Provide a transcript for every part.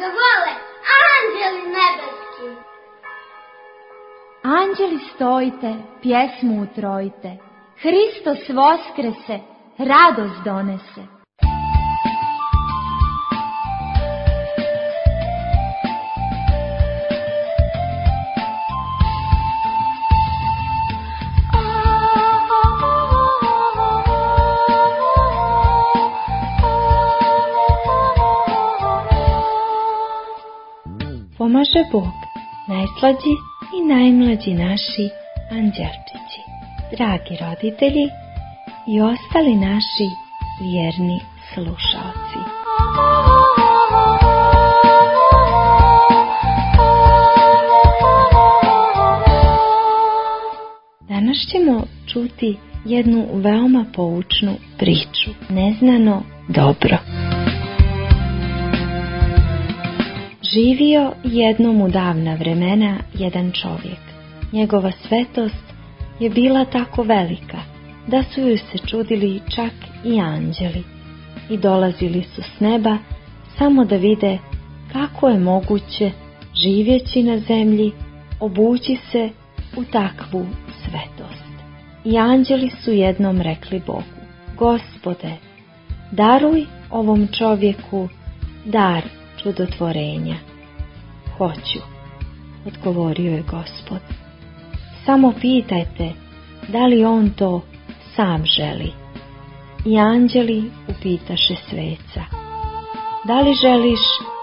ga vole anđeli nebeski. Anđeli stojite, pjesmu utrojite, Hristos voskrese, radost donese. Pomaže Bog, najslađi i najmlađi naši anđelčići, dragi roditelji i ostali naši vjerni slušalci. Danas ćemo čuti jednu veoma poučnu priču, Neznano dobro. Živio jednom u davna vremena jedan čovjek. Njegova svetost je bila tako velika da su joj se čudili čak i anđeli i dolazili su s neba samo da vide kako je moguće živjeći na zemlji obući se u takvu svetost. I anđeli su jednom rekli Bogu: Gospode, daruj ovom čovjeku dar čudotvorenja. Hoću, odgovorio je Gospod. Samo pitajte da li on to sam želi. I anđeli upitaše sveca: da li želiš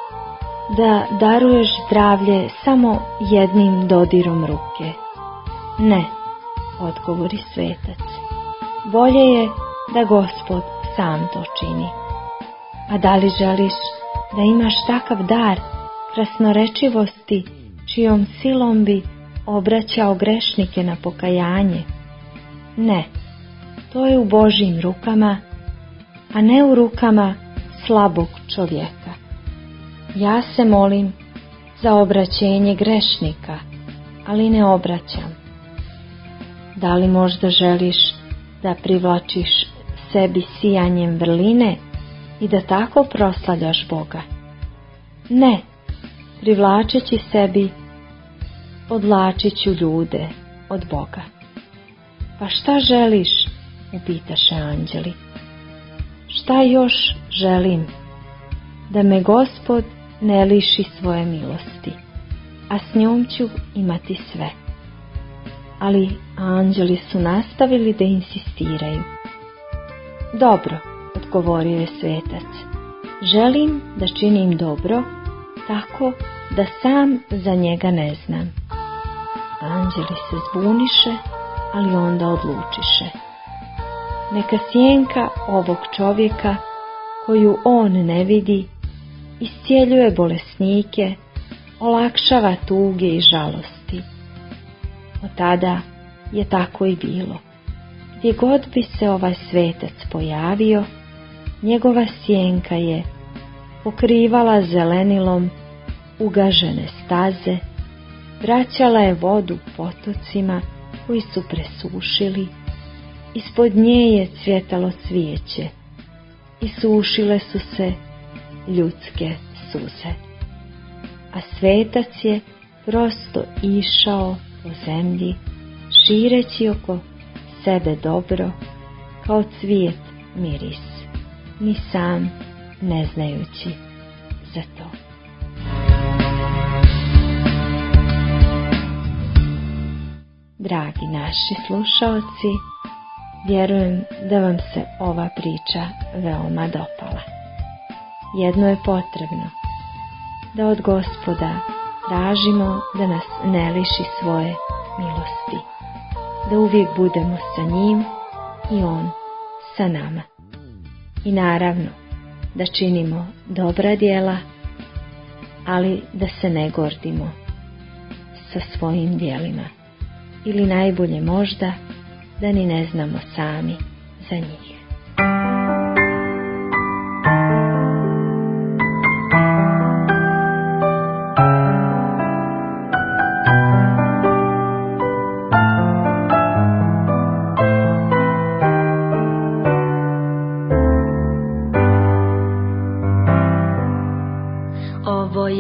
da daruješ zdravlje samo jednim dodirom ruke? Ne, odgovori svetac. Bolje je da Gospod sam to čini. A da li želiš da imaš takav dar krasnorečivosti čijom silom bi obraćao grešnike na pokajanje? Ne, to je u Božjim rukama, a ne u rukama slabog čovjeka. Ja se molim za obraćenje grešnika, ali ne obraćam. Da li možda želiš da privlačiš sebi sijanjem vrline i da tako proslavljaš Boga? Ne, privlačeći sebi odvlačit ću ljude od Boga. Pa šta želiš? Upitaše anđeli. Šta još želim? Da me Gospod ne liši svoje milosti, a s njom ću imati sve. Ali anđeli su nastavili da insistiraju. Dobro, odgovorio je svetac, želim da činim dobro tako da sam za njega ne znam. Anđeli se zbuniše, ali onda odlučiše: neka sjenka ovog čovjeka koju on ne vidi iscijeljuje bolesnike, olakšava tuge i žalosti. Od tada je tako i bilo. Gdje god bi se ovaj svetac pojavio, njegova sjenka je pokrivala zelenilom ugažene staze, vraćala je vodu potocima koji su presušili, ispod nje je cvjetalo cvijeće i sušile su se ljudske suze. A svetac je prosto išao po zemlji, šireći oko sebe dobro, kao cvijet miris, ni sam ne znajući za to. Dragi naši slušaoci, vjerujem da vam se ova priča veoma dopala. Jedno je potrebno, da od Gospoda tražimo da nas ne liši svoje milosti, da uvijek budemo sa njim i on sa nama. I naravno da činimo dobra djela, ali da se ne gordimo sa svojim djelima, ili najbolje možda da ni ne znamo sami za njih. Ovo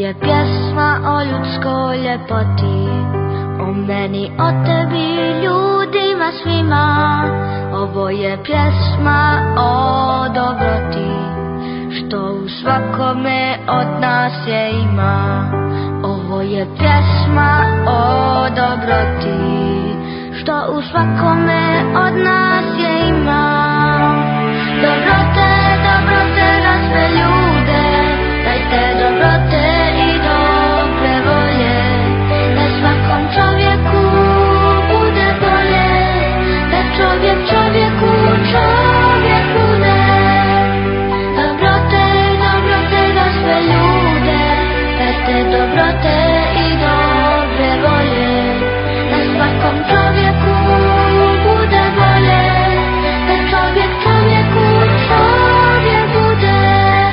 ljepoti, o meni, o tebi, ljudima svima. Ovo je pjesma o dobroti, što u svakome od nas je ima. Ovo je pjesma o dobroti, što u svakome od nas je ima. Dobrote, dobrote za sve ljude, dajte dobrote i dobre volje, da svakom čovjeku bude bolje, da čovjek čovjeku čovjek bude. Dobrote, dobrote za sve ljude, dajte dobrote i dobre volje, da svakom čovjeku bude bolje, da čovjek čovjeku čovjek bude.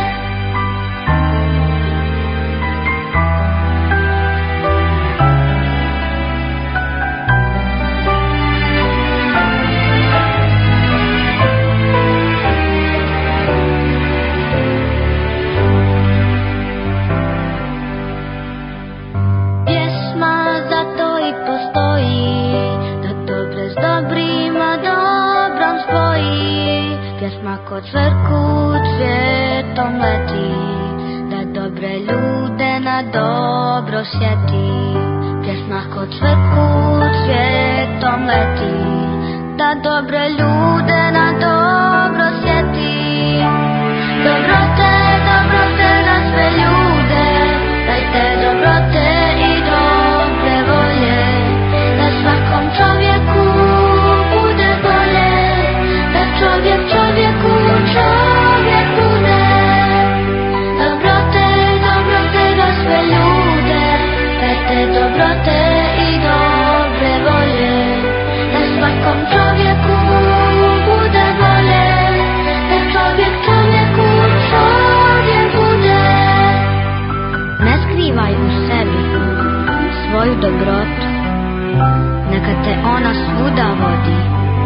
Pjesma zato i postoji, da dobre s dobrima dobrom spoji. Pjesma kod cvrku cvjetom leti, da dobre ljude na dobro sjeti. Pjesma kod cvrku cvjetom leti, da dobre ljude na dobro sjeti. Dobrote, dobrote za sve ljude, dajte dobrote i dobre volje, da svakom čovjeku bude bolje, da čovjek čovjeku čovjek bude. Dobrote, dobrote za sve ljude, dajte dobrote i dobre volje, da svakom čovjeku bude bolje, da čovjek čovjeku čovjek bude. Ne skrivaj u sebi svoju dobrotu, neka te ona svuda vodi,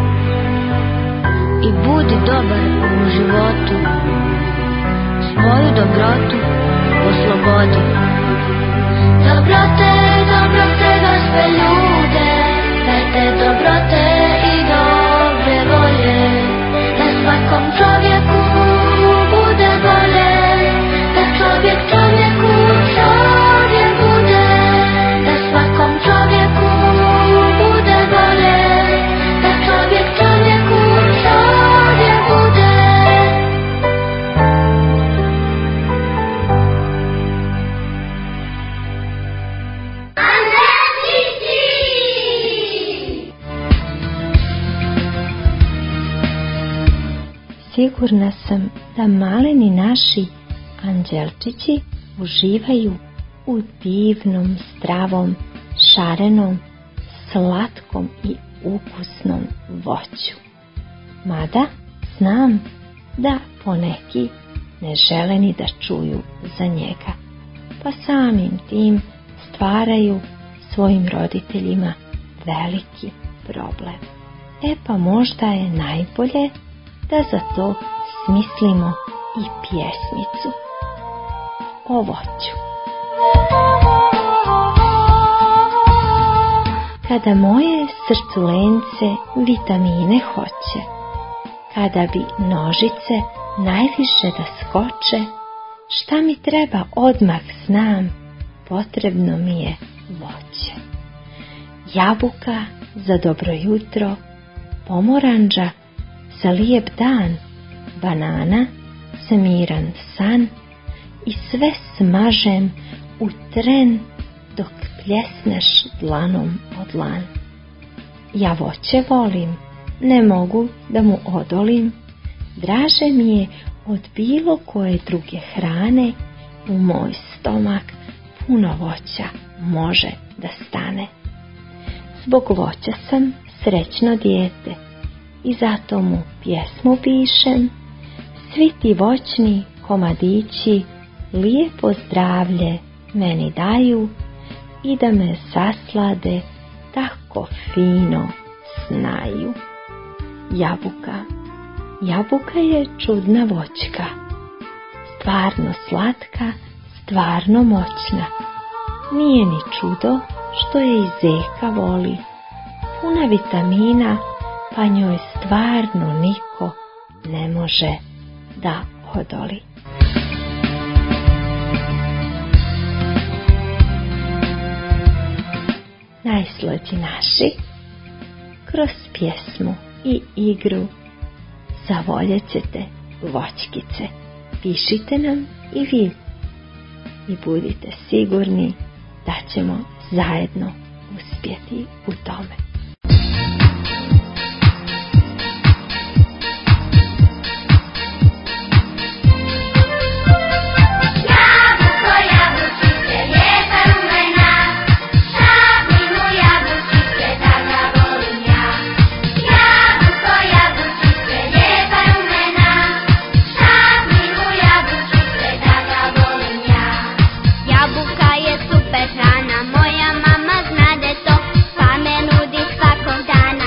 i budi dobar u životu, svoju dobrotu oslobodi. Dobrote, dobrote za sve ljude, dajte dobrote i dobre volje, da svakom čovjeku bude bolje, da čovjek čovjeku čovjek bude, da svakom čovjeku bude bolje, da čovjek čovjeku čovjek bude. Sigurna sam da maleni naši anđelčići uživaju u divnom, zdravom, šarenom, slatkom i ukusnom voću. Mada znam da poneki ne žele ni da čuju za njega, pa samim tim stvaraju svojim roditeljima veliki problem. E pa možda je najbolje da za to smislimo i pjesmicu o voću. Kada moje srculence vitamine hoće, kada bi nožice najviše da skoče, šta mi treba odmah znam, potrebno mi je voće. Jabuka za dobro jutro, pomoranđa za lijep dan, banana za miran san, i sve smažem u tren dok pljesneš dlanom o dlan. Ja voće volim, ne mogu da mu odolim, draže mi je od bilo koje druge hrane, u moj stomak puno voća može da stane. Zbog voća sam srećno dijete i zato mu pjesmu pišem, svi ti voćni komadići lijepo zdravlje meni daju i da me zaslade tako fino snaju. Jabuka, jabuka je čudna voćka, stvarno slatka, stvarno moćna. Nije ni čudo što je i zeka voli, puna vitamina, pa njoj stvarno niko ne može da odoli. Najslađi naši, kroz pjesmu i igru zavoljet ćete voćkice. Pišite nam i vi i budite sigurni da ćemo zajedno uspjeti u tome. Moja mama znade to, pa me nudi svakog dana.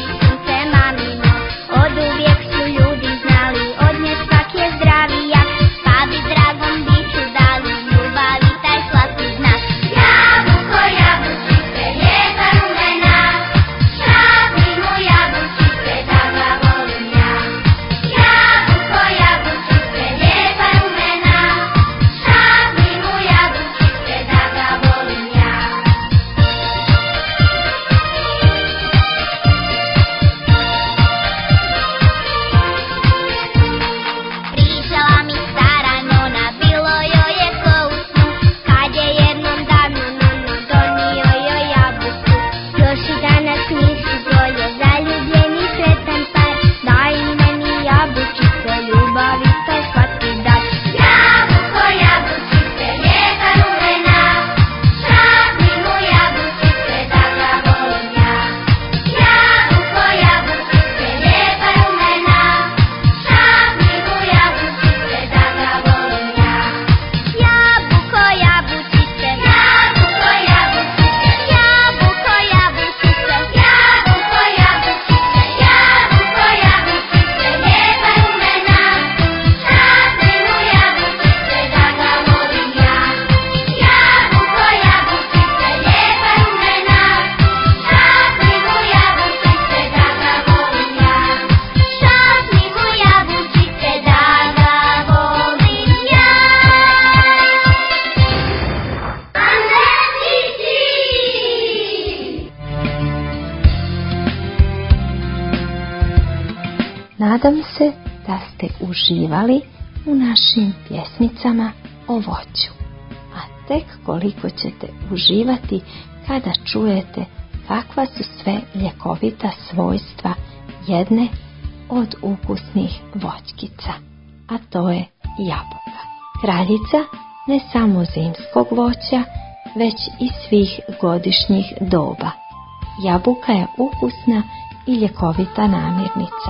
Nadam se da ste uživali u našim pjesmicama o voću, a tek koliko ćete uživati kada čujete kakva su sve ljekovita svojstva jedne od ukusnih voćkica, a to je jabuka. Kraljica ne samo zimskog voća, već i svih godišnjih doba. Jabuka je ukusna i ljekovita namirnica.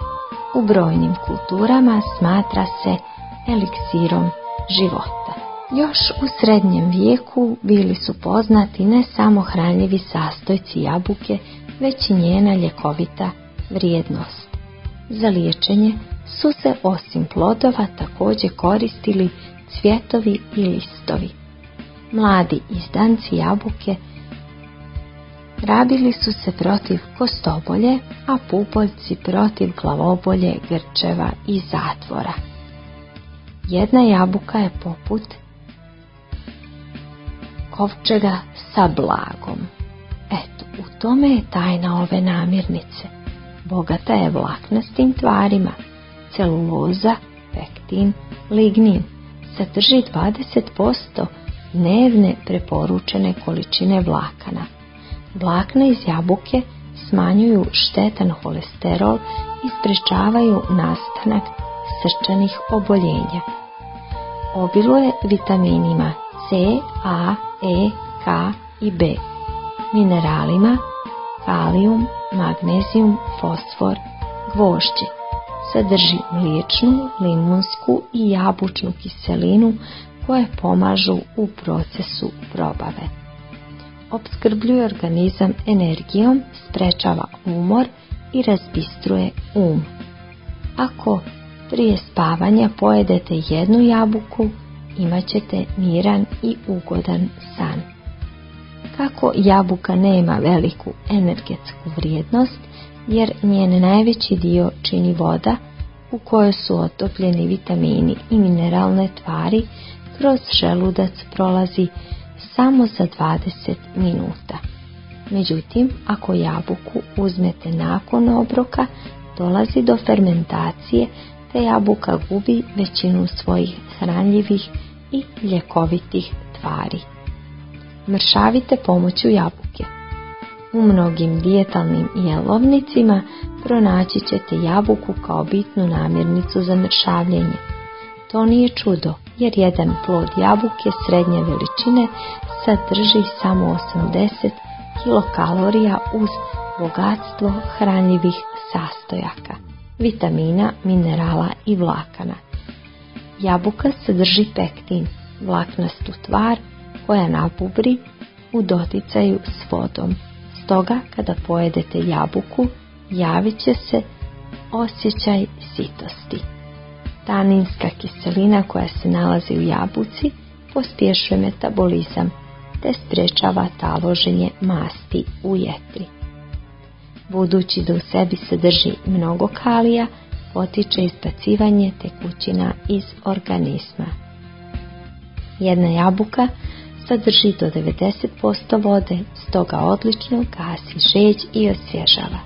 U brojnim kulturama smatra se eliksirom života. Još u srednjem vijeku bili su poznati ne samo hranljivi sastojci jabuke, već i njena ljekovita vrijednost. Za liječenje su se osim plodova također koristili cvjetovi i listovi. Mladi izdanci jabuke rabili su se protiv kostobolje, a pupoljci protiv glavobolje, grčeva i zatvora. Jedna jabuka je poput kovčega sa blagom. Eto, u tome je tajna ove namirnice. Bogata je vlaknastim tvarima, celuloza, pektin, lignin. Sadrži 20% dnevne preporučene količine vlakana. Vlakna iz jabuke smanjuju štetan holesterol i sprečavaju nastanak srčanih oboljenja. Obiluje vitaminima C, A, E, K i B, mineralima kalijum, magnezijum, fosfor, gvožđe. Sadrži mliječnu, limunsku i jabučnu kiselinu koje pomažu u procesu probave. Opskrbljuje organizam energijom, sprečava umor i razbistruje um. Ako prije spavanja pojedete jednu jabuku, imat ćete miran i ugodan san. Kako jabuka nema veliku energetsku vrijednost, jer njen najveći dio čini voda u kojoj su otopljeni vitamini i mineralne tvari, kroz želudac prolazi samo za 20 minuta. Međutim, ako jabuku uzmete nakon obroka, dolazi do fermentacije, te jabuka gubi većinu svojih hranljivih i ljekovitih tvari. Mršavite pomoću jabuke. U mnogim dijetalnim jelovnicima pronaći ćete jabuku kao bitnu namirnicu za mršavljenje. To nije čudo, jer jedan plod jabuke srednje veličine sadrži samo 80 kilokalorija uz bogatstvo hranljivih sastojaka, vitamina, minerala i vlakana. Jabuka sadrži pektin, vlaknastu tvar koja nabubri u doticaju s vodom. Stoga, kada pojedete jabuku, javit će se osjećaj sitosti. Taninska kiselina koja se nalazi u jabuci pospješuje metabolizam te sprečava taloženje masti u jetri. Budući da u sebi sadrži mnogo kalija, potiče izbacivanje tekućina iz organizma. Jedna jabuka sadrži do 90% vode, stoga odlično gasi žeđ i osvježava.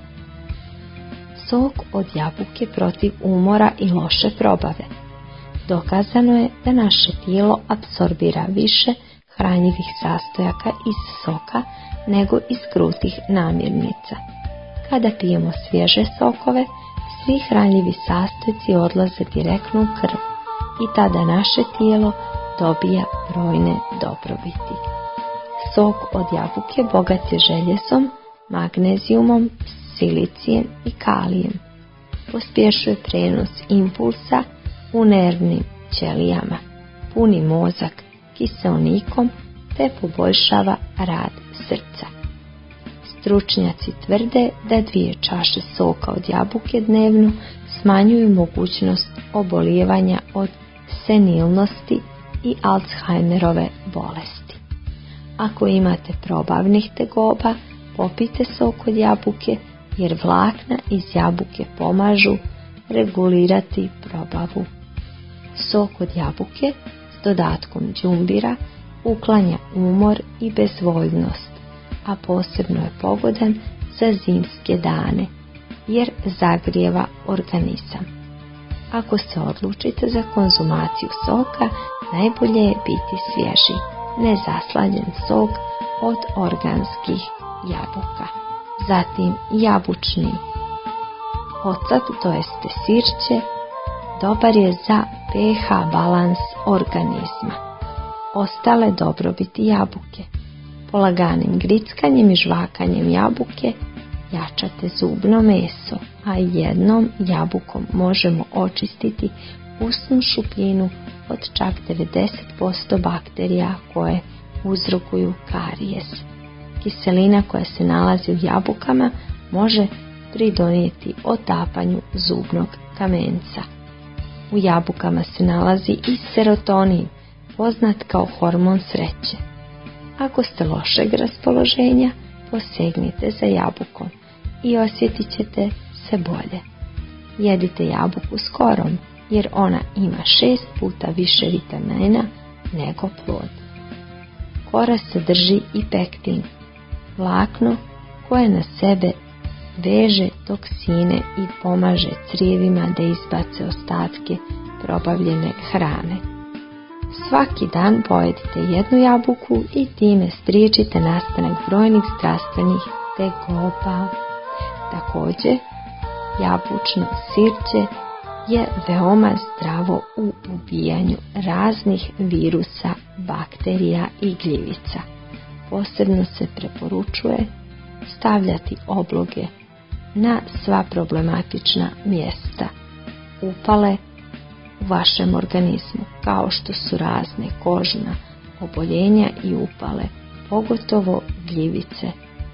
Sok od jabuke protiv umora i loše probave. Dokazano je da naše tijelo apsorbira više hranjivih sastojaka iz soka nego iz krutih namirnica. Kada pijemo svježe sokove, svi hranjivi sastojci odlaze direktno u krv i tada naše tijelo dobija brojne dobrobiti. Sok od jabuke bogat je željesom, magnezijumom, silicijem i kalijem. Pospješuje prenos impulsa u nervnim ćelijama, puni mozak kiseonikom te poboljšava rad srca. Stručnjaci tvrde da 2 čaše soka od jabuke dnevno smanjuju mogućnost obolijevanja od senilnosti i Alzheimerove bolesti. Ako imate probavnih tegoba, popijte sok od jabuke, jer vlakna iz jabuke pomažu regulirati probavu. Sok od jabuke s dodatkom đumbira uklanja umor i bezvoljnost, a posebno je pogodan za zimske dane, jer zagrijeva organizam. Ako se odlučite za konzumaciju soka, najbolje je biti svježi, nezaslanjen sok od organskih jabuka. Zatim jabučni ocet, to jeste sirće, dobar je za pH balans organizma. Ostale dobrobiti jabuke. Polaganim grickanjem i žvakanjem jabuke jačate zubno meso, a jednom jabukom možemo očistiti usnu šupljinu od čak 90% bakterija koje uzrokuju karijes. Kiselina koja se nalazi u jabukama može pridonijeti otapanju zubnog kamenca. U jabukama se nalazi i serotonin, poznat kao hormon sreće. Ako ste lošeg raspoloženja, posegnite za jabukom i osjetit ćete se bolje. Jedite jabuku s korom, jer ona ima 6 puta više vitamina nego plod. Kora sadrži i pektin, vlakno koje na sebe veže toksine i pomaže crijevima da izbace ostatke probavljene hrane. Svaki dan pojedite jednu jabuku i time spriječite nastanak brojnih zdravstvenih tegoba. Također, jabučno sirće je veoma zdravo u ubijanju raznih virusa, bakterija i gljivica. Posebno se preporučuje stavljati obloge na sva problematična mjesta, upale u vašem organizmu, kao što su razne kožna oboljenja i upale, pogotovo gljivice.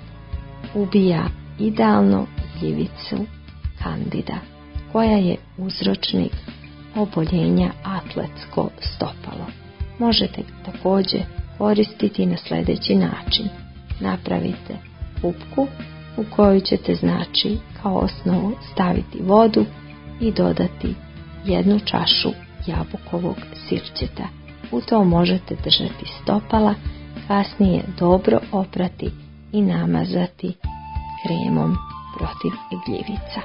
Ubija idealno gljivicu Candida, koja je uzročnik oboljenja atletsko stopalo. Možete također koristiti na sljedeći način. napravite kupku u koju ćete znači kao osnovu staviti vodu i dodati 1 čašu jabukovog sirćeta. U to možete držati stopala, kasnije dobro oprati i namazati kremom protiv gljivica.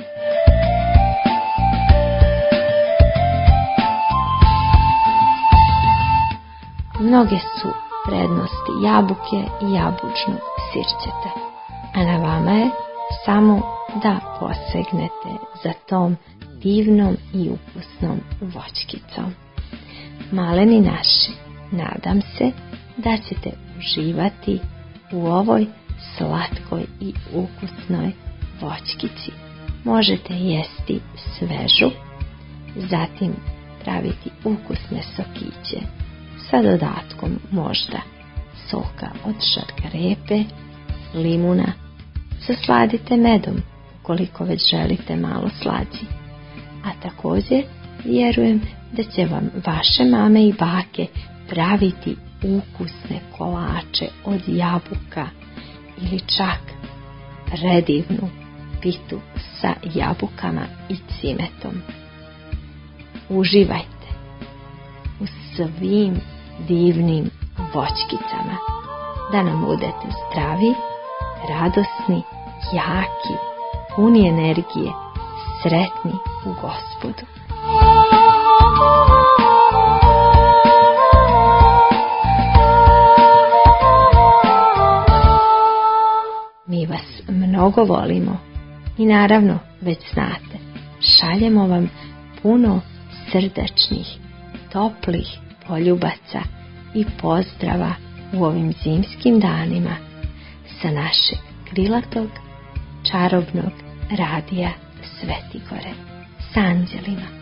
Mnoge su prednosti jabuke i jabučnog sirćeta, a na vama je samo da posegnete za tom divnom i ukusnom voćkicom. Maleni naši, nadam se da ćete uživati u ovoj slatkoj i ukusnoj voćkici. Možete jesti svežu, zatim praviti ukusne sokiće sa dodatkom možda soka od šargarepe, limuna. Zasladite medom ukoliko već želite malo slađi. A također vjerujem da će vam vaše mame i bake praviti ukusne kolače od jabuka ili čak predivnu pitu sa jabukama i cimetom. Uživajte u svim divnim voćkicama, da nam budete zdravi, radosni, jaki, puni energije, sretni u Gospodu. Mi vas mnogo volimo i naravno već znate, šaljemo vam puno srdačnih, toplih poljubaca i pozdrava u ovim zimskim danima sa našeg krilatog, čarobnog radija Svetigore s anđelima.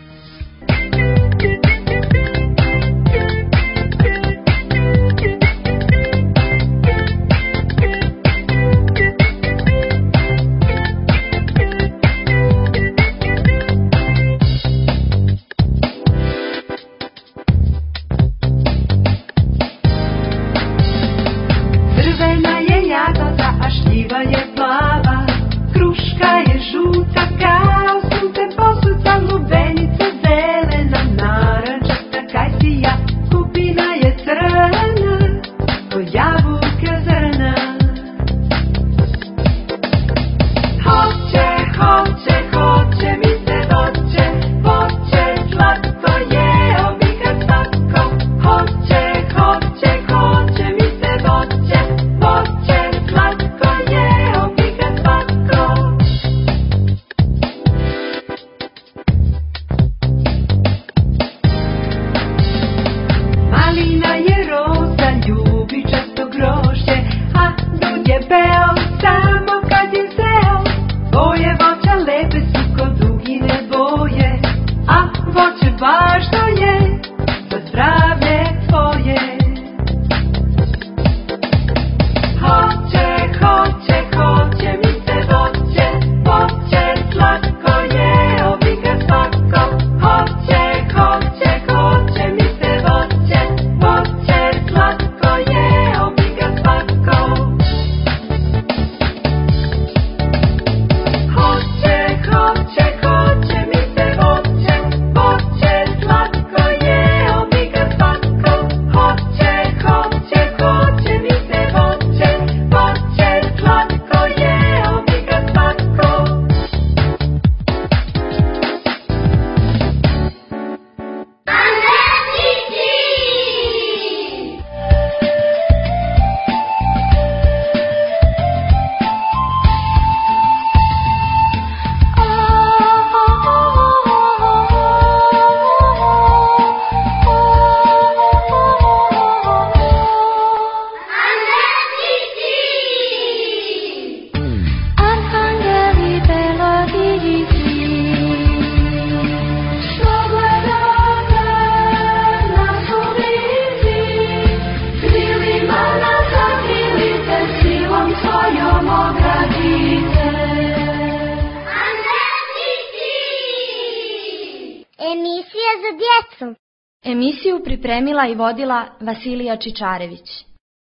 Emisija za djecu. Emisiju pripremila i vodila Vasilija Čičarević.